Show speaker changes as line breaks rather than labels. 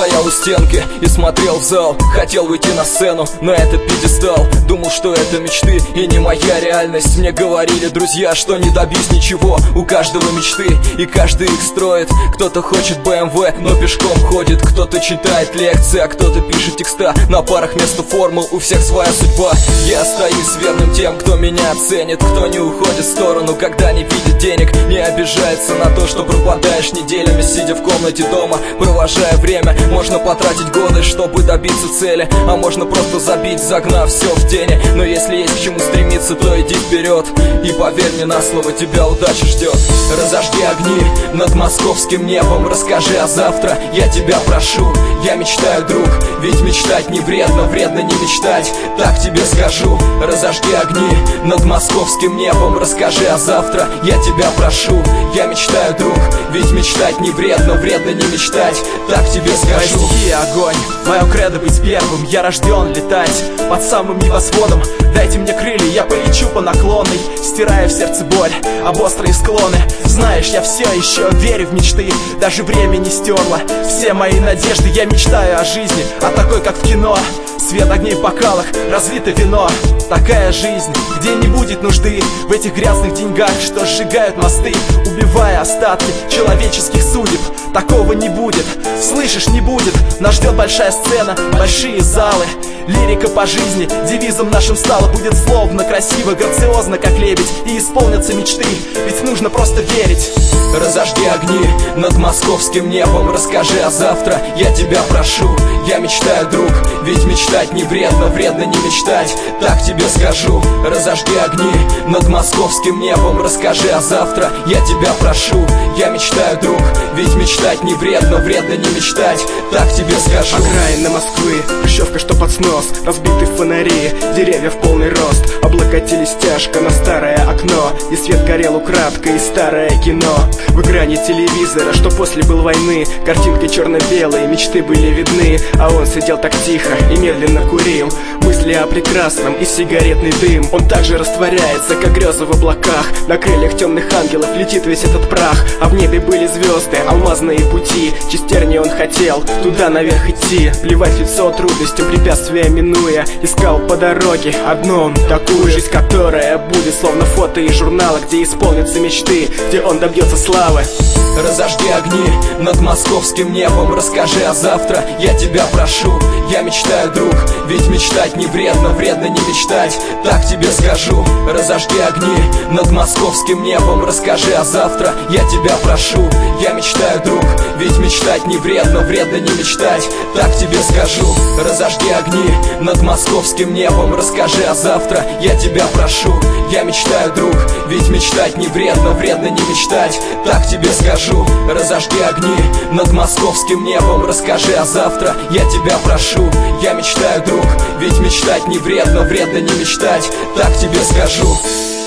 стоял у стенки и смотрел в зал. Хотел выйти на сцену, на этот пьедестал. Думал, что это мечты и не моя реальность. Мне говорили друзья, что не добьюсь ничего. У каждого мечты, и каждый их строит. Кто-то хочет BMW, но пешком ходит. Кто-то читает лекции, а кто-то пишет текста на парах вместо формул. У всех своя судьба. Я остаюсь верным тем, кто меня оценит, кто не уходит в сторону, когда не видит денег, не обижается на то, что пропадаешь неделями, сидя в комнате дома, провожая время. Можно потратить годы, чтобы добиться цели, а можно просто забить, загнав все в тени. Но если есть к чему стремиться, то иди вперед, и поверь мне на слово, тебя удача ждет. Разожги огни над московским небом, расскажи о завтра, я тебя прошу. Я мечтаю, друг, ведь мечтать не вредно, вредно не мечтать, так тебе скажу. Разожги огни над московским небом, расскажи о завтра, я тебя прошу. Я мечтаю, друг, ведь мечтать не вредно, вредно не мечтать, так тебе скажу.
Мои стихи — огонь, мое кредо быть первым. Я рожден летать под самым небосводом. Дайте мне крылья, я полечу по наклонной, стирая в сердце боль об острые склоны. Знаешь, я все еще верю в мечты, даже время не стерло все мои надежды. Я мечтаю о жизни, о такой, как в кино. Свет огней в бокалах, разлито вино. Такая жизнь, где не будет нужды в этих грязных деньгах, что сжигают мосты, убивая остатки человеческих судеб. Такого не будет, слышишь, не будет. Нас ждет большая сцена, большие залы. Лирика по жизни девизом нашим стала. Будет словно, красиво, грациозно, как лебедь, и исполнятся мечты, ведь нужно просто верить.
Разожги огни над московским небом, расскажи о завтра, я тебя прошу. Я мечтаю, друг, ведь мечтать не вредно, вредно не мечтать, так тебе скажу. Разожги огни над московским небом, расскажи о завтра, я тебя прошу. Я мечтаю, друг, ведь мечтать не вредно, вредно не мечтать, так тебе скажу.
Окраина Москвы, хрущевка, что под снос, разбиты фонари, деревья в полный рост, облокотились тяжко на старое окно, и свет горел украдкой, и старое кино. В экране телевизора, что после был войны, картинки черно-белые, мечты были видны, а он сидел так тихо и медленно курил мысли о прекрасном и сигаретный дым. Он также растворяется, как грезы в облаках. На крыльях темных ангелов летит весь этот прах, а в небе были звезды, алмазные пути. Чистерни он хотел туда наверх идти, плевать в лицо трудностям, препятствия минуя. Искал по дороге одну такую жизнь, которая будет словно фото из журнала, где исполнятся мечты, где он добьется славы.
Разожги огни над московским небом, расскажи о завтра, я тебя прошу. Я мечтаю, друг, ведь мечтать не вредно, вредно не мечтать, так тебе скажу. Разожги огни над московским небом, расскажи о завтра, я тебя прошу. Я мечтаю, друг, ведь мечтать не вредно, вредно не мечтать, так тебе скажу. Разожги огни над московским небом, расскажи о завтра, я тебя прошу. Я мечтаю, друг, ведь мечтать не вредно, вредно не мечтать, так тебе скажу. Разожги огни над московским небом, расскажи о завтра, я тебя прошу. Я мечтаю, друг, ведь мечтать не вредно, вредно не мечтать, так тебе скажу.